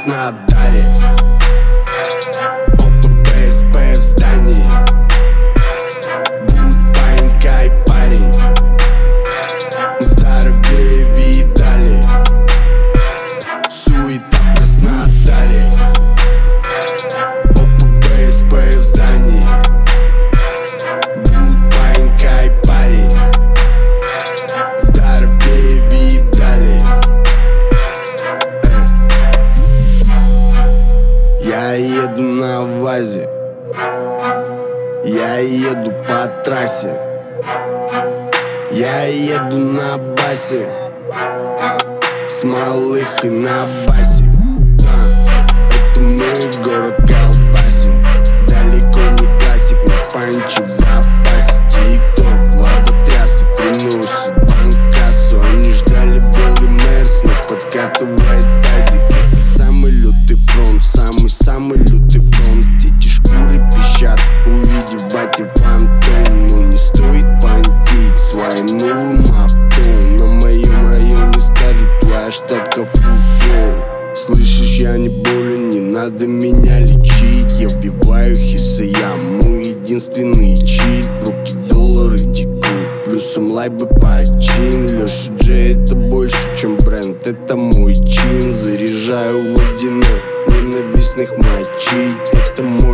Краснодаре. ОППСП в здании. Будет панька и парень. Здоровее видали. Суета в Краснодаре. ОППСП в здании. Будет панька и парень. Здоровее видали. Я еду на ВАЗе. Я еду по трассе. Я еду на басе. С малыхой на басе. Это мы, город колбасим. Далеко не классик, но панчи в запасе. Тик-ток, лоботрясы приносят банкассу. Они ждали белый мерс, но подкатывает тазик. Это самый лютый фронт, самый-самый лютый фронт. Эти шкуры пищат, увидев бати фантом. Но не стоит понтить своим новым авто. На моем районе скажут, твоя штатка фуфло. Слышишь, я не болен, не надо меня лечить. Я вбиваю хисы, я мой единственный чит. В руки доллары текут, плюсом лайбы почин. Леша Джей это больше, чем бренд, это мой чин. Заряжаю водяной, ненавистных мочить. Это мой